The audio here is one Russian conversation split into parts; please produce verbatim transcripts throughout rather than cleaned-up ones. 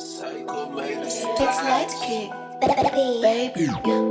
It's light kick, baby.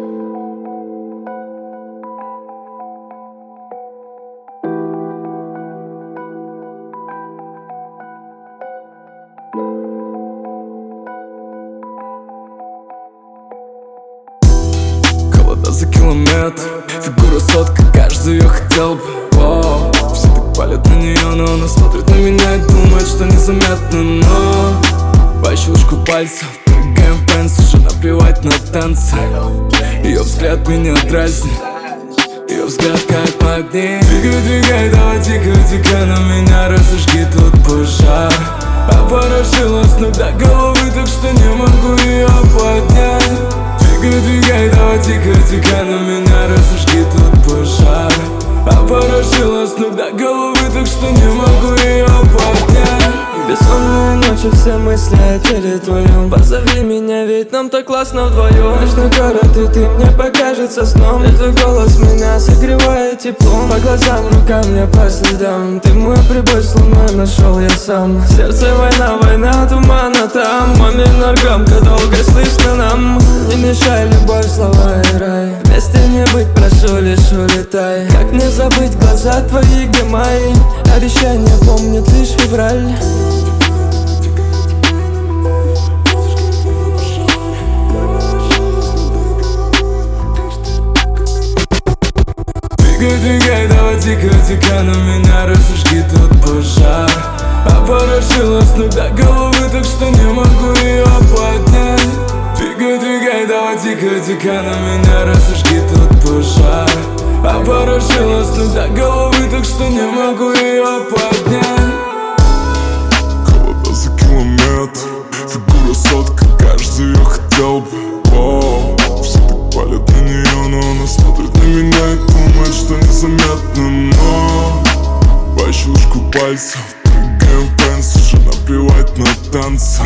Холода за километр, фигура сотка, каждый ее хотел бы. Воу. Все так палят на нее, но она смотрит на меня и думает, что незаметно. Но по щелчку пальцев прыгаем в пенс, уже наплевать на танцы. Ее взгляд меня дразнит, ее взгляд как магнит. Двигай, двигай, давай тихо, тихо, на меня разожги тут пожар. Опорожила с ног до головы, так что не могу ее поднять. Двигай, двигай, давай тихо, тихо, на меня разожги тут пожар. Опорожила с ног до головы, так что не могу ее поднять. Бессонные ночи, все мысли о теле твоем. Позови меня, ведь нам так классно вдвоем. Ночной город, и ты мне покажется сном. И твой голос меня согревает теплом. По глазам, рукам, я по следам. Ты мой прибой с луной нашел я сам. Сердце война, война, тумана там. Маме наркомка, долго слышно нам. Не мешай, любовь, слова и рай. Вместе не быть, прошу, лишь улетай. Как мне забыть глаза твои, где мои? Обещания помнят лишь февраль. Двигай, двигай, давай тихо, тихо, на меня разожги тут пожар. Опорожила с ног до головы, так что не могу ее поднять. Двигай, двигай, давай тихо, тихо, на меня разожги тут пожар. Опорожила с ног до головы, так что не могу ее поднять. Холода за километр, фигура сотка, каждый ее хотел бы. Воу. Все так палят на нее, но она смотрит на меня и думает, что незаметно. Но по щелчку пальцев прыгаем в пенс, уже наплевать на танцы.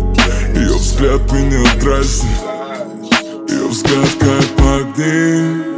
Ее взгляд меня дразнит, ее взгляд как магнит.